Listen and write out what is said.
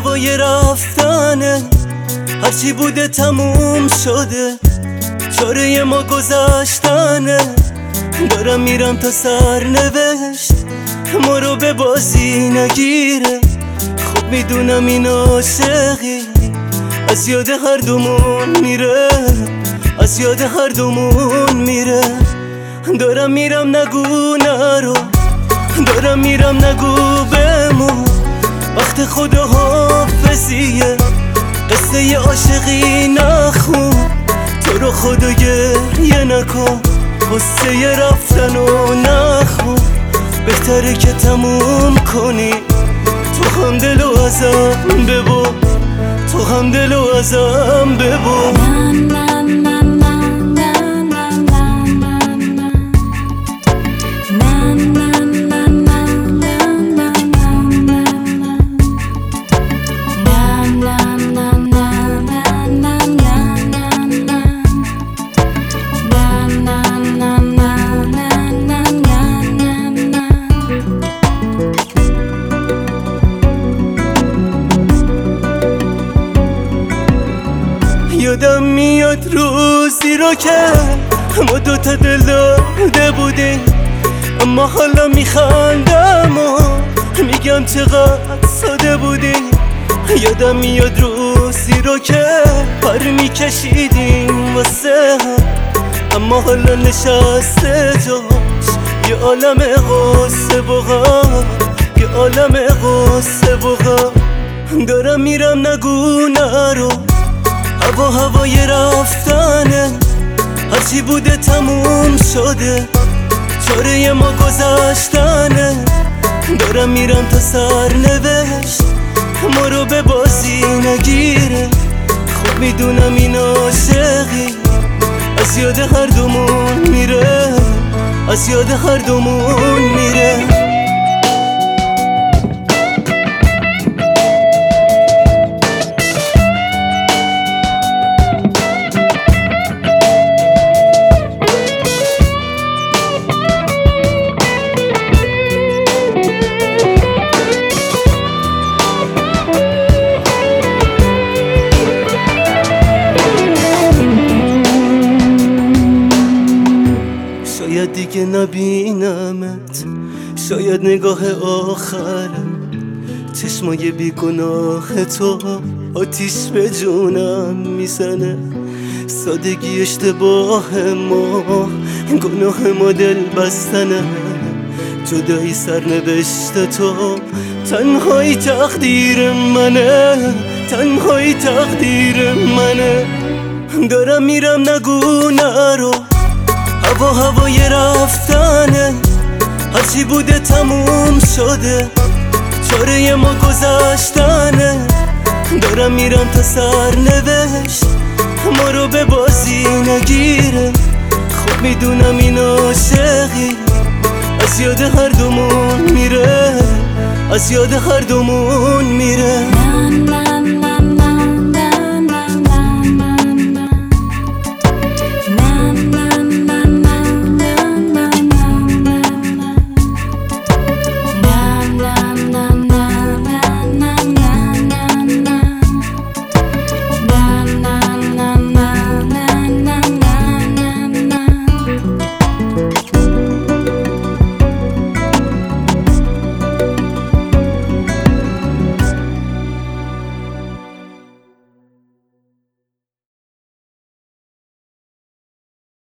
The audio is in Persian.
هوای رفتنه، هرچی بوده تموم شده، چاره ما گذشتنه. دارم میرم تا سرنوشت ما رو به بازی نگیره. خب میدونم این عاشقی از یاد هر دومون میره، از یاد هر دومون میره. دارم میرم نگو نرو، دارم میرم نگو بمون. وقت خداحافظیه، قصه ی عاشقی نخون. تو رو خدا گریه نکن، قصه ی رفتنو نخون. بهتره که تموم کنی، تو هم دلو ازم ببر، تو هم دلو ازم ببر. یادم میاد روزی رو که ما دوتا دل داده بودیم، اما حالا میخندم و میگم چقدر ساده بودیم. یادم میاد روزی رو که پر میکشیدیم واسه هم، اما حالا نشسته جاش یه عالم غصه و غم، یه عالم غصه و غم. دارم میرم نگو نرو، هوای رفتنه، هرچی بوده تموم شده، چاره ما گذشتنه. دارم میرم تا سرنوشت ما رو به بازی نگیره. خب میدونم این عاشقی از یاد هر دومون میره، از یاد هر دومون میره. شاید دیگه نبینمت، شاید نگاه آخرم، چشمای بیگناه تو آتیش به جونم میزنه. سادگی اشتباه ما، گناه ما دل بستنه. جدایی سرنوشت تو، تنهایی تقدیر منه، تنهایی تقدیر منه. دارم میرم نگو نرو، هوای رفتنه، هرچی بوده تموم شده، چاره ما گذشتنه. دارم میرم تا سرنوشت ما رو به بازی نگیره. خب میدونم این عاشقی از یاد هر دومون میره، از یاد هر دومون میره.